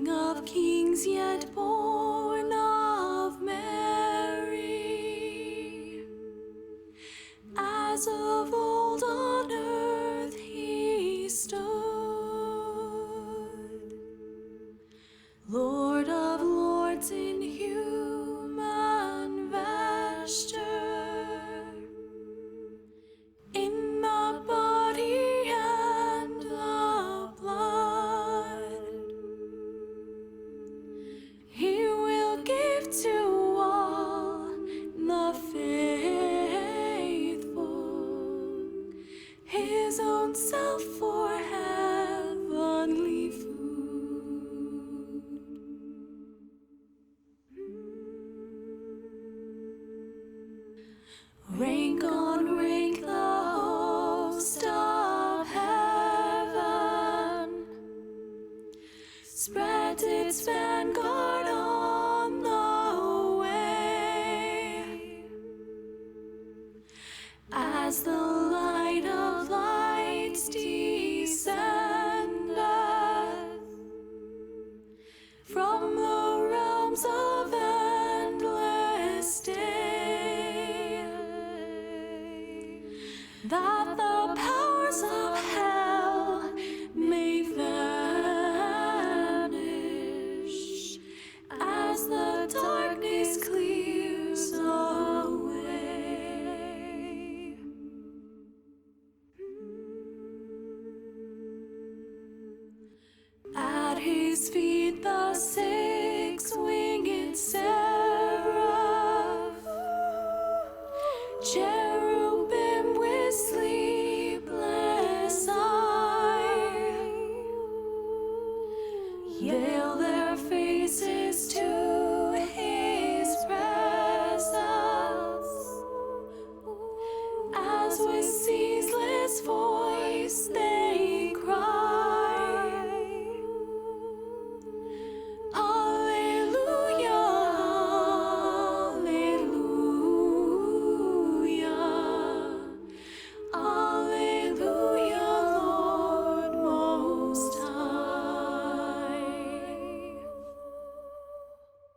King of kings, yet born of Mary. As of old on earth he stood, Lord of lords in human vesture, in the body and the blood. He will give to all the faithful his own self for heavenly food. Rank on rank the host of heaven spread its vanguard on the way, as the light of lights descendeth from the realms of endless day, that the powers of hell may vanish as the darkness clears away. At his feet the